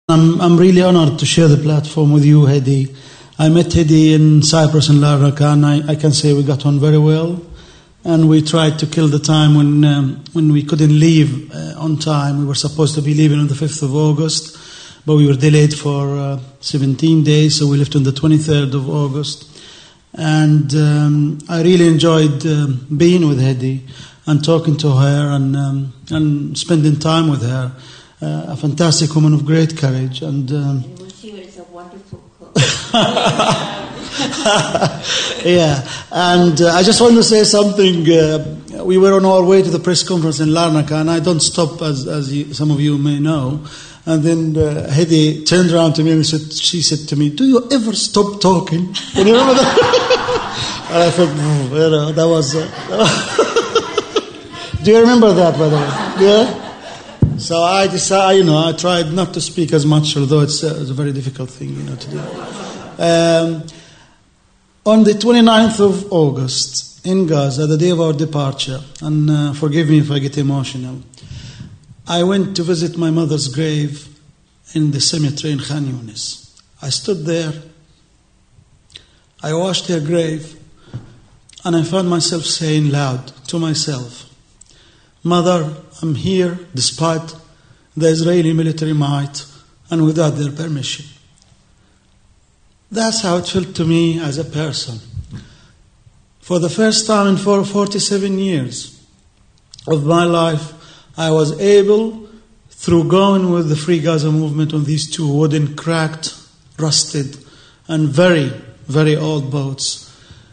I'm really honored to share the platform with you, Hedi. I met Hedi in Cyprus in Larnaca, and I can say we got on very well. And we tried to kill the time when we couldn't leave on time. We were supposed to be leaving on the 5th of August, but we were delayed for 17 days, so we left on the 23rd of August. And I really enjoyed being with Hedi and talking to her and spending time with her. A fantastic woman of great courage. And she was a wonderful cook. Yeah, and I just want to say something. We were on our way to the press conference in Larnaca, and I don't stop, as some of you may know. And then Hedi turned around to me and she said to me, "Do you ever stop talking?" Can you remember that? And I thought, no, that was... Do you remember that, by the way? Yeah? So I decided, I tried not to speak as much, although it's a very difficult thing, to do. On the 29th of August in Gaza, the day of our departure, and forgive me if I get emotional, I went to visit my mother's grave in the cemetery in Khan Yunis. I stood there, I watched her grave, and I found myself saying loud to myself, "Mother, I'm here despite the Israeli military might and without their permission." That's how it felt to me as a person. For the first time in 47 years of my life, I was able, through going with the Free Gaza movement on these two wooden, cracked, rusted, and very, very old boats,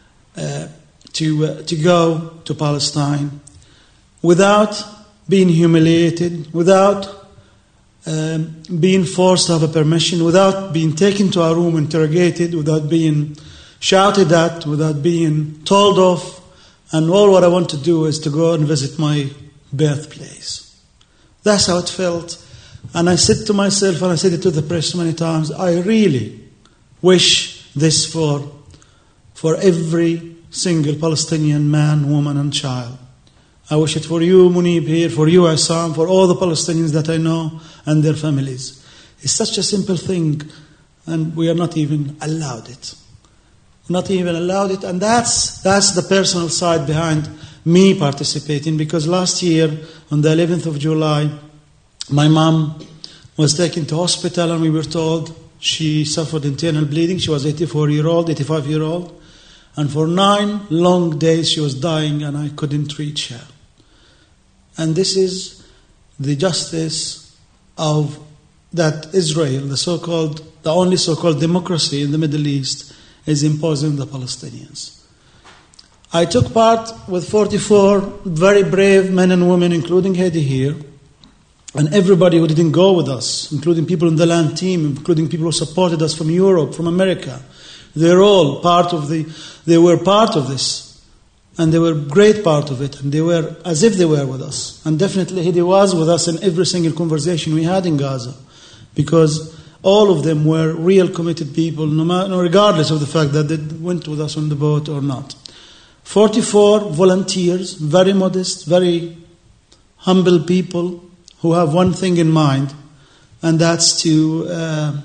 to go to Palestine without being humiliated, without being forced to have a permission, without being taken to a room, interrogated, without being shouted at, without being told off. And all what I want to do is to go and visit my birthplace. That's how it felt. And I said to myself, and I said it to the press many times, I really wish this for every single Palestinian man, woman, and child. I wish it for you, Munib, here, for you, Assam, for all the Palestinians that I know and their families. It's such a simple thing, and we are not even allowed it. Not even allowed it, and that's the personal side behind me participating, because last year, on the 11th of July, my mom was taken to hospital, and we were told she suffered internal bleeding. She was 85-year-old, and for 9 long days she was dying, and I couldn't reach her. And this is the justice of that Israel, the only so-called democracy in the Middle East, is imposing on the Palestinians. I took part with 44 very brave men and women, including Hedi here, and everybody who didn't go with us, including people in the land team, including people who supported us from Europe, from America. They're all they were part of this. And they were a great part of it, and they were as if they were with us. And definitely Hedi was with us in every single conversation we had in Gaza, because all of them were real committed people, regardless of the fact that they went with us on the boat or not. 44 volunteers, very modest, very humble people who have one thing in mind, and that's to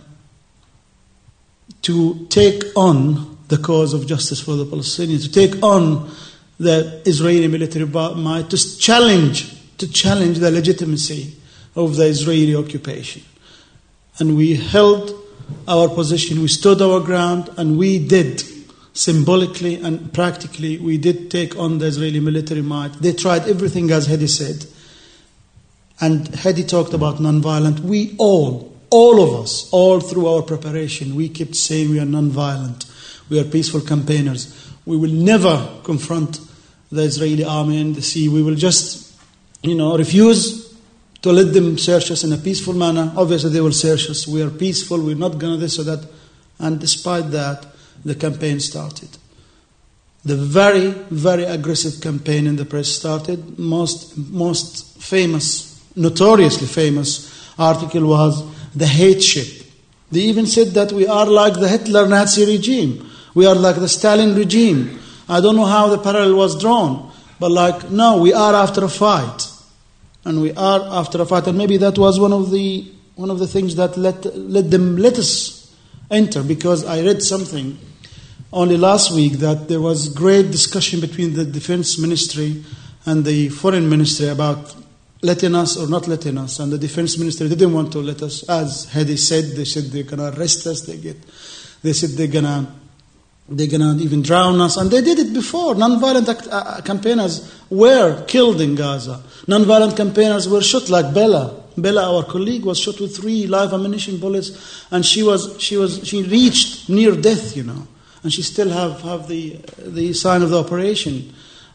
take on the cause of justice for the Palestinians, to take on the Israeli military might, to challenge the legitimacy of the Israeli occupation. And we held our position, we stood our ground, and we did, symbolically and practically, we did take on the Israeli military might. They tried everything, as Hedi said. And Hedi talked about nonviolent. We all of us, all through our preparation, we kept saying we are nonviolent. We are peaceful campaigners. We will never confront the Israeli army in the sea. We will just, refuse to let them search us in a peaceful manner. Obviously, they will search us. We are peaceful. We're not going to this or that. And despite that, the campaign started. The very, very aggressive campaign in the press started. Most famous, notoriously famous article was the hate ship. They even said that we are like the Hitler Nazi regime. We are like the Stalin regime. I don't know how the parallel was drawn, but no, we are after a fight. And we are after a fight. And maybe that was one of the one of the things that let us enter, because I read something only last week that there was great discussion between the defense ministry and the foreign ministry about letting us or not letting us, and the defense ministry didn't want to let us. As Hadi said, they said they're gonna arrest us. They said they're gonna even drown us, and they did it before. Non-violent campaigners were killed in Gaza. Non-violent campaigners were shot, like Bella. Bella, our colleague, was shot with 3 live ammunition bullets, and she reached near death, and she still have the sign of the operation.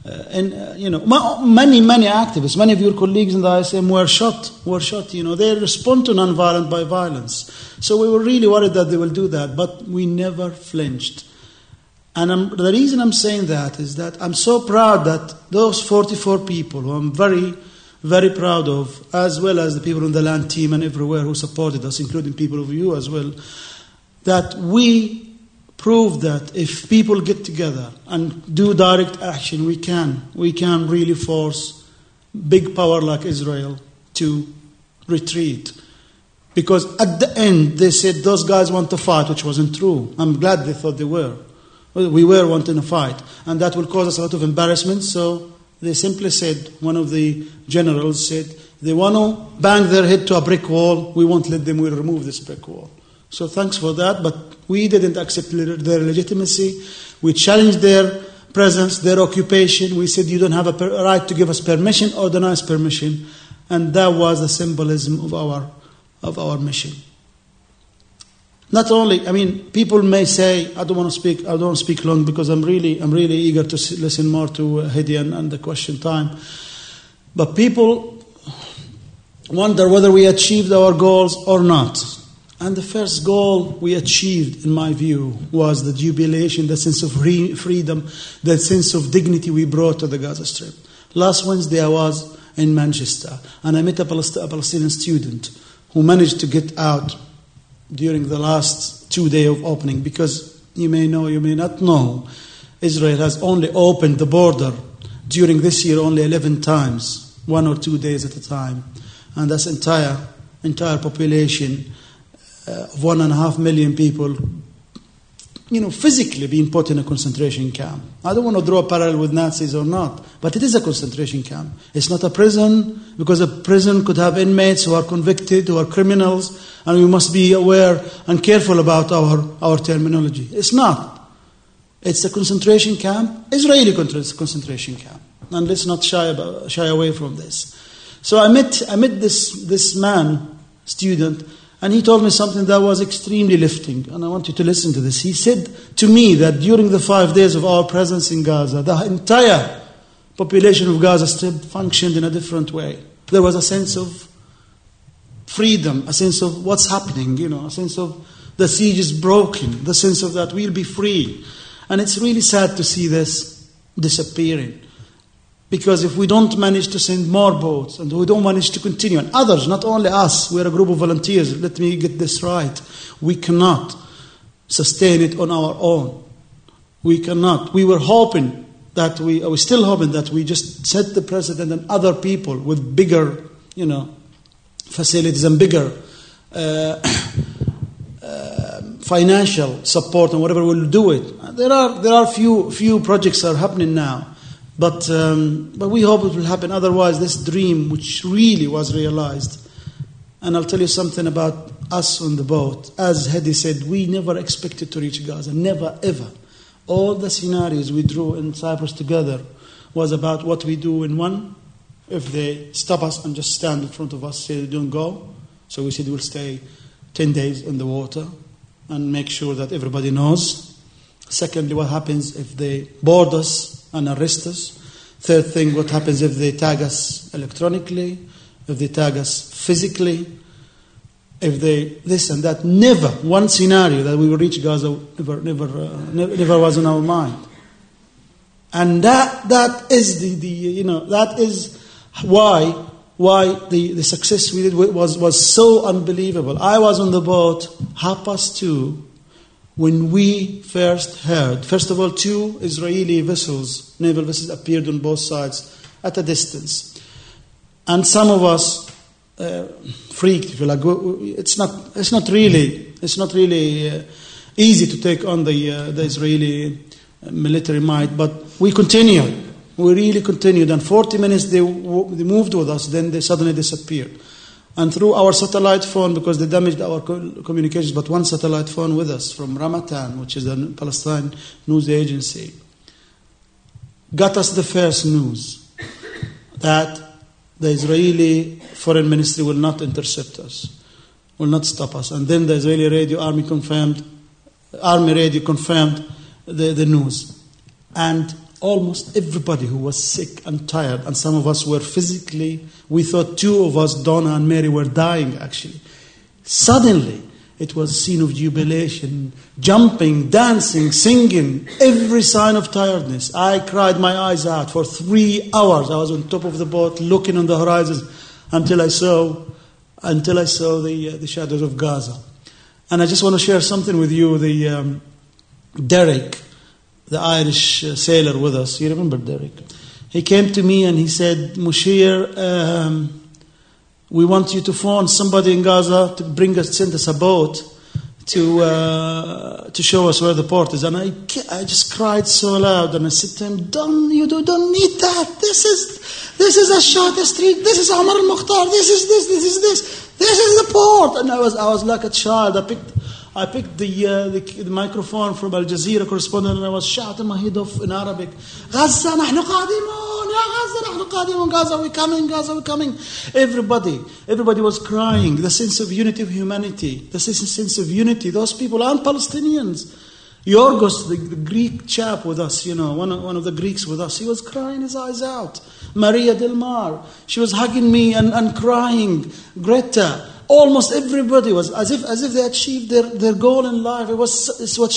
Many activists, many of your colleagues in the ISM were shot. They respond to non-violent by violence. So we were really worried that they will do that, but we never flinched. And the reason I'm saying that is that I'm so proud that those 44 people, who I'm very, very proud of, as well as the people on the land team and everywhere who supported us, including people of you as well, that we prove that if people get together and do direct action, we can really force big power like Israel to retreat. Because at the end, they said those guys want to fight, which wasn't true. I'm glad they thought they were. We were wanting to fight. And that will cause us a lot of embarrassment. So they simply said, one of the generals said, they want to bang their head to a brick wall. We won't let them, we'll remove this brick wall. So thanks for that, but we didn't accept their legitimacy. We challenged their presence, their occupation. We said, you don't have a right to give us permission or deny us permission. And that was the symbolism of our mission. Not only, people may say, I don't want to speak long because I'm really eager to listen more to Hadi and the question time. But people wonder whether we achieved our goals or not. And the first goal we achieved, in my view, was the jubilation, the sense of freedom, the sense of dignity we brought to the Gaza Strip. Last Wednesday I was in Manchester, and I met a Palestinian student who managed to get out during the last 2 days of opening, because you may know, you may not know, Israel has only opened the border during this year only 11 times, 1 or 2 days at a time. And that's entire population of 1.5 million people, physically being put in a concentration camp. I don't want to draw a parallel with Nazis or not, but it is a concentration camp. It's not a prison, because a prison could have inmates who are convicted, who are criminals, and we must be aware and careful about our terminology. It's not. It's a concentration camp, Israeli concentration camp. And let's not shy away from this. So I met this man, student, and he told me something that was extremely lifting, and I want you to listen to this. He said to me that during the 5 days of our presence in Gaza, the entire population of Gaza Strip functioned in a different way. There was a sense of freedom, a sense of what's happening, a sense of the siege is broken, the sense of that we'll be free. And it's really sad to see this disappearing. Because if we don't manage to send more boats, and we don't manage to continue, and others, not only us, we're a group of volunteers, let me get this right, we cannot sustain it on our own. We cannot. We were hoping that we're still hoping that we just set the precedent, and other people with bigger, facilities and bigger financial support and whatever will do it. There are few projects that are happening now. But we hope it will happen. Otherwise, this dream, which really was realized, and I'll tell you something about us on the boat. As Hadi said, we never expected to reach Gaza. Never, ever. All the scenarios we drew in Cyprus together was about what we do in one. If they stop us and just stand in front of us, say, don't go. So we said we'll stay 10 days in the water and make sure that everybody knows. Secondly, what happens if they board us and arrest us? Third thing, what happens if they tag us electronically, if they tag us physically, if they this and that? Never one scenario that we will reach Gaza never was in our mind. And that is that is why the success we did was so unbelievable. I was on the boat 2:30 when we first heard. First of all, 2 Israeli vessels, naval vessels, appeared on both sides at a distance. And some of us freaked, if you like. It's not really easy to take on the Israeli military might, but we continued. We really continued, and 40 minutes they moved with us, then they suddenly disappeared. And through our satellite phone, because they damaged our communications, but one satellite phone with us from Ramatan, which is a Palestine news agency, got us the first news that the Israeli foreign ministry will not intercept us, will not stop us. And then the Israeli army radio confirmed the news. And almost everybody who was sick and tired, and some of us were physically, we thought two of us, Donna and Mary, were dying actually. Suddenly, it was a scene of jubilation, jumping, dancing, singing, every sign of tiredness. I cried my eyes out for 3 hours. I was on top of the boat looking on the horizon until I saw the shadows of Gaza. And I just want to share something with you. Derek, the Irish sailor with us, you remember Derek? He came to me and he said, Mushir, we want you to phone somebody in Gaza to send us a boat to show us where the port is. And I just cried so loud, and I said to him, you don't need that. This is a Shata Street. This is Omar al-Mukhtar. This is this. This is the port. And I was like a child. I picked the microphone from Al Jazeera correspondent, and I was shouting my head off in Arabic. Gaza, نحن قادمون. Ya Gaza, نحن قادمون. Gaza, we're coming. Gaza, we're coming. Everybody was crying. The sense of unity of humanity. The sense of unity. Those people aren't Palestinians. Yorgos, the Greek chap with us, one of the Greeks with us, he was crying his eyes out. Maria Del Mar, she was hugging me and crying. Greta. Almost everybody was as if they achieved their goal in life. It was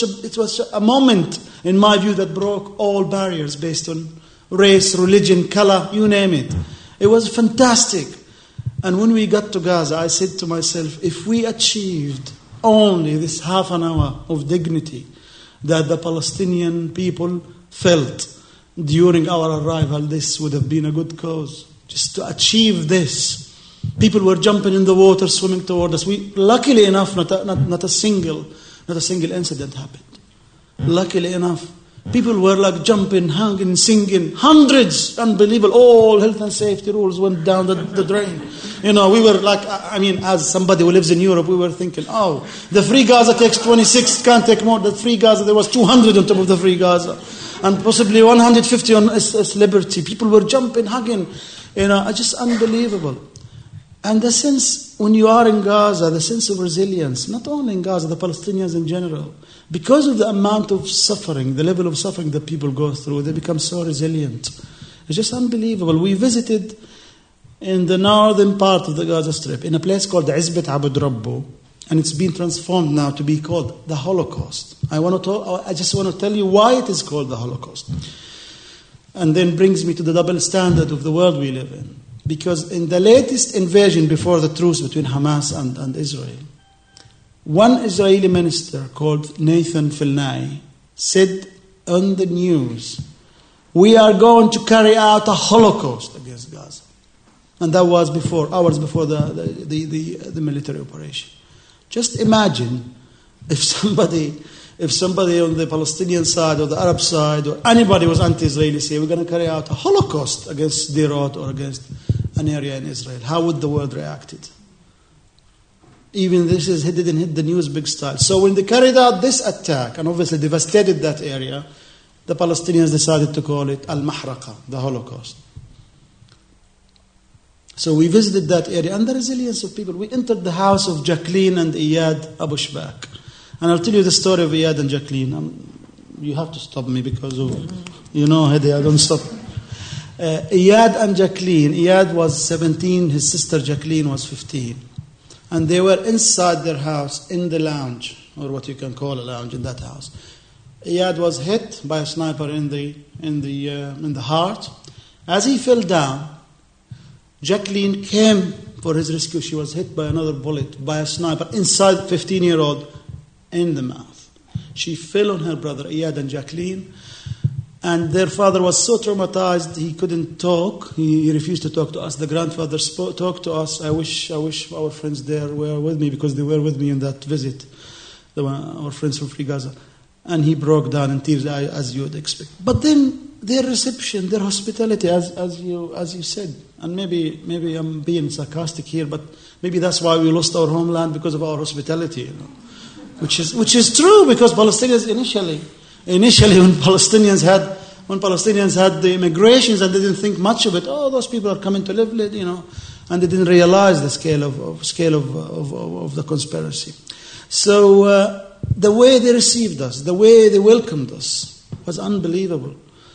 a moment, in my view, that broke all barriers based on race, religion, color, you name it. It was fantastic. And when we got to Gaza, I said to myself, if we achieved only this half an hour of dignity that the Palestinian people felt during our arrival, this would have been a good cause. Just to achieve this. People were jumping in the water, swimming toward us. Luckily enough, not a single incident happened. Luckily enough, people were like jumping, hanging, singing. Hundreds, unbelievable. All health and safety rules went down the drain. We were like, as somebody who lives in Europe, we were thinking, the Free Gaza takes 26, can't take more. The Free Gaza, there was 200 on top of the Free Gaza, and possibly 150 on Liberty. People were jumping, hugging. Just unbelievable. And the sense, when you are in Gaza, the sense of resilience, not only in Gaza, the Palestinians in general, because of the amount of suffering, the level of suffering that people go through, they become so resilient. It's just unbelievable. We visited in the northern part of the Gaza Strip, in a place called Izbet Abud Rabbu, and it's been transformed now to be called the Holocaust. I just want to tell you why it is called the Holocaust. And then brings me to the double standard of the world we live in. Because in the latest invasion before the truce between Hamas and Israel, one Israeli minister called Nathan Filnai said on the news, we are going to carry out a Holocaust against Gaza. And that was hours before the military operation. Just imagine if somebody on the Palestinian side or the Arab side or anybody was anti-Israeli say, we're going to carry out a Holocaust against Sderot or against an area in Israel. How would the world react? Even this didn't hit the news big style. So when they carried out this attack and obviously devastated that area, the Palestinians decided to call it Al-Mahraqa, the Holocaust. So we visited that area and the resilience of people. We entered the house of Jacqueline and Iyad Abu Shbak. And I'll tell you the story of Iyad and Jacqueline. You have to stop me because of, Hedi, I don't stop. Iyad and Jacqueline. Iyad was 17, his sister Jacqueline was 15. And they were inside their house in the lounge, or what you can call a lounge in that house. Iyad was hit by a sniper in the heart. As he fell down, Jacqueline came for his rescue. She was hit by another bullet by a sniper inside 15-year-old in the mouth. She fell on her brother Iyad and Jacqueline. And their father was so traumatized he couldn't talk. He refused to talk to us. The grandfather talked to us. I wish our friends there were with me, because they were with me in that visit. Our friends from Free Gaza. And he broke down in tears, as you would expect. But then their reception, their hospitality, as you said, and maybe I'm being sarcastic here, but maybe that's why we lost our homeland, because of our hospitality, which is true, because Palestinians initially when Palestinians had the immigrations, and they didn't think much of it. Oh, those people are coming to live, and they didn't realize the scale of the conspiracy. So the way they received us, the way they welcomed us, was unbelievable.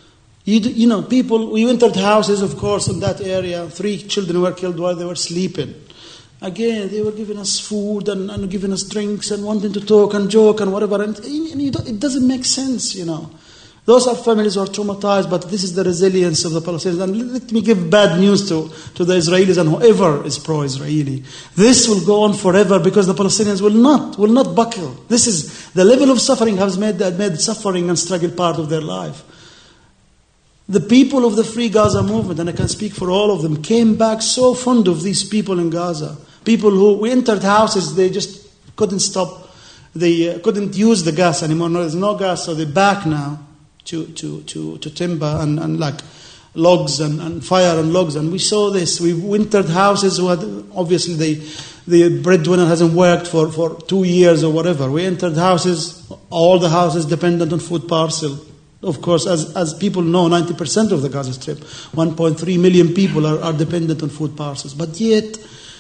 We entered houses, of course, in that area. 3 children were killed while they were sleeping. Again, they were giving us food and giving us drinks and wanting to talk and joke and whatever. And it doesn't make sense, Those are families who are traumatized, but this is the resilience of the Palestinians. And let me give bad news to the Israelis and whoever is pro-Israeli. This will go on forever, because the Palestinians will not buckle. This is the level of suffering has made suffering and struggle part of their life. The people of the Free Gaza movement, and I can speak for all of them, came back so fond of these people in Gaza. People who we entered houses, they just couldn't stop. They couldn't use the gas anymore. No, there's no gas, so they're back now to timber and like logs and fire and logs. And we saw this. We entered houses who had, obviously the breadwinner hasn't worked for 2 years or whatever. We entered houses, all the houses dependent on food parcel. Of course, as people know, 90% of the Gaza Strip, 1.3 million people are dependent on food parcels. But yet,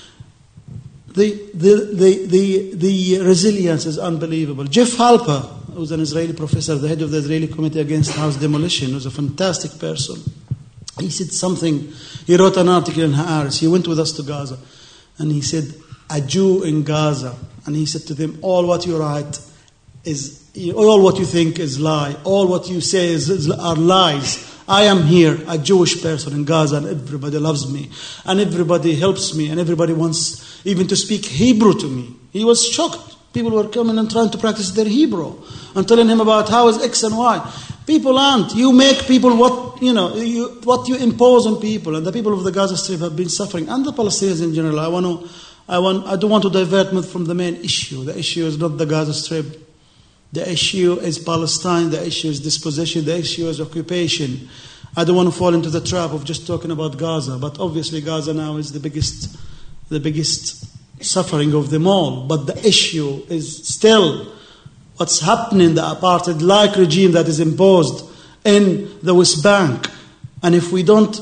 the resilience is unbelievable. Jeff Halper, who's an Israeli professor, the head of the Israeli Committee Against House Demolition, who's a fantastic person. He said something. He wrote an article in Haaretz. He went with us to Gaza, and he said, "A Jew in Gaza," and he said to them, "All what you write is." All what you think is lie. All what you say are lies. I am here, a Jewish person in Gaza, and everybody loves me, and everybody helps me, and everybody wants even to speak Hebrew to me. He was shocked. People were coming and trying to practice their Hebrew and telling him about how is X and Y. People aren't. You make people what you impose on people, and the people of the Gaza Strip have been suffering, and the Palestinians in general. I don't want to divert me from the main issue. The issue is not the Gaza Strip. The issue is Palestine, the issue is dispossession, the issue is occupation. I don't want to fall into the trap of just talking about Gaza, but obviously Gaza now is the biggest suffering of them all. But the issue is still what's happening, the apartheid-like regime that is imposed in the West Bank. And if we don't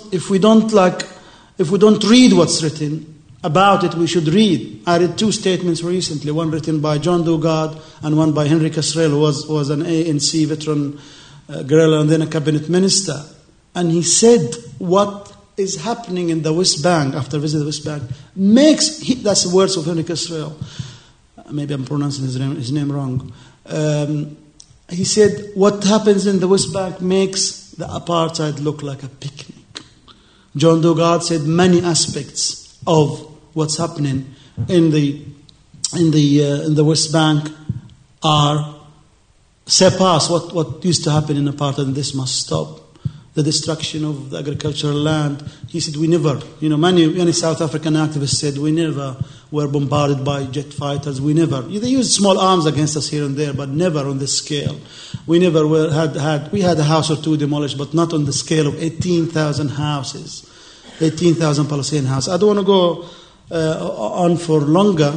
read what's written about it, we should read. I read 2 statements recently, one written by John Dugard and one by Henry Casrell, who was an ANC veteran guerrilla and then a cabinet minister. And he said what is happening in the West Bank after visiting the West Bank that's the words of Henry Casrell. Maybe I'm pronouncing his name wrong. He said what happens in the West Bank makes the apartheid look like a picnic. John Dugard said many aspects of what's happening in the West Bank are surpass what used to happen in apartheid, and this must stop. The destruction of the agricultural land. He said we never, many South African activists said we never were bombarded by jet fighters. We never. They used small arms against us here and there, but never on this scale. We never we had a house or 2 demolished, but not on the scale of 18,000 houses. 18,000 Palestinian houses. I don't want to go on for longer.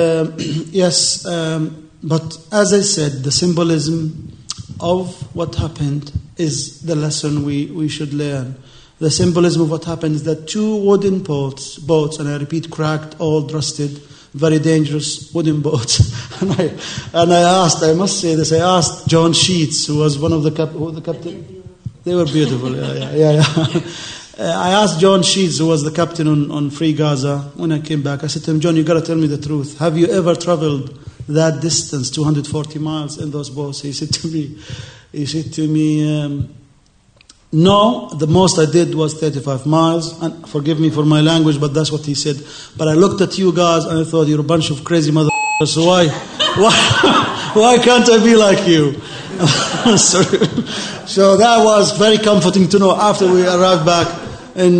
But as I said, the symbolism of what happened is the lesson we should learn. The symbolism of what happened is that 2 wooden boats, and I repeat, cracked, old, rusted, very dangerous wooden boats. and I asked John Sheets, who was one of the captain. They were beautiful, yeah. I asked John Sheets, who was the captain on Free Gaza, when I came back. I said to him, John, you got to tell me the truth. Have you ever traveled that distance, 240 miles, in those boats? He said to me, no, the most I did was 35 miles. And forgive me for my language, but that's what he said. But I looked at you guys and I thought, you're a bunch of crazy motherfuckers. So why can't I be like you? So that was very comforting to know after we arrived back in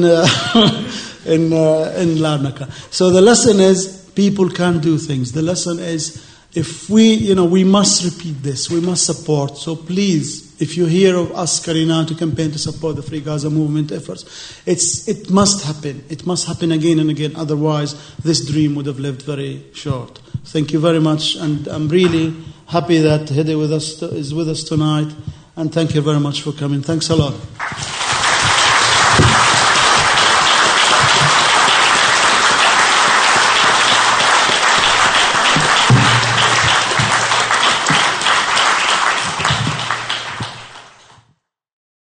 Larnaca. So the lesson is people can do things. The lesson is if we must repeat this. We must support. So please, if you hear of us carrying out a campaign to support the Free Gaza movement efforts, it must happen. It must happen again and again. Otherwise, this dream would have lived very short. Thank you very much, and I'm really happy that Hedi is with us tonight. And thank you very much for coming. Thanks a lot.